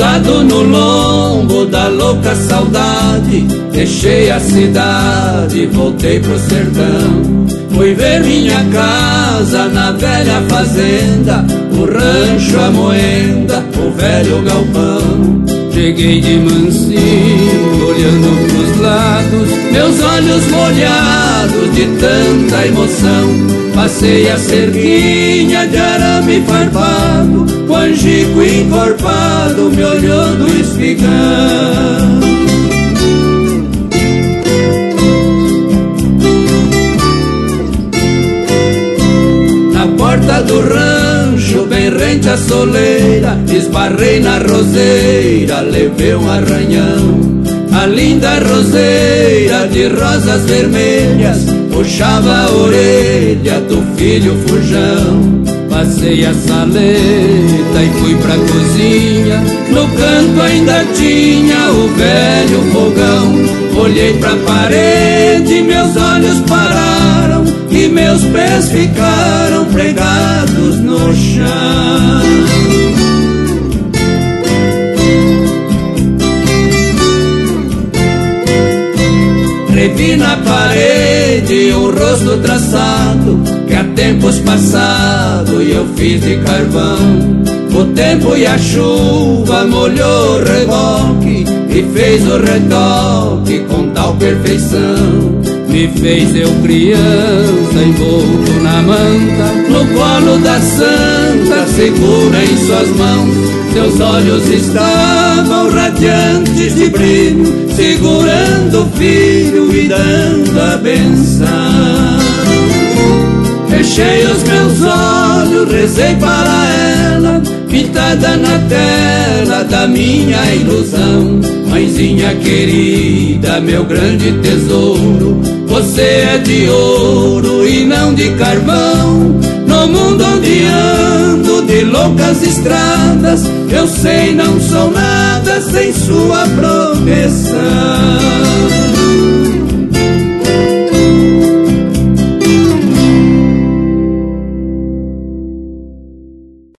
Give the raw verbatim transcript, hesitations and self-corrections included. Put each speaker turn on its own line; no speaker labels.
Montado no lombo da louca saudade, deixei a cidade, voltei pro sertão. Fui ver minha casa na velha fazenda, o rancho, a moenda, o velho galpão. Cheguei de mansinho, olhando pros lados, meus olhos molhados de tanta emoção. Passei a cerquinha de arame farpado, o angico encorpado me olhou do espigão. Na porta do rancho, bem rente à soleira, esbarrei na roseira, levei um arranhão. A linda roseira de rosas vermelhas puxava a orelha do filho fujão. Passei a saleta e fui pra cozinha, no canto ainda tinha o velho fogão. Olhei pra parede, meus olhos pararam e meus pés ficaram pregados no chão. Revi na parede um rosto traçado que há tempos passado eu fiz de carvão. O tempo e a chuva molhou o reboque e fez o retoque com tal perfeição. Me fez eu criança envolto na manta, no colo da santa segura em suas mãos. Seus olhos estavam radiantes de brilho, segurando o filho e dando a benção. Fechei os meus olhos, rezei para ela, pintada na tela da minha ilusão. Mãezinha querida, meu grande tesouro, você é de ouro e não de carvão. No mundo onde ando de loucas estradas, eu sei não sou nada sem sua proteção.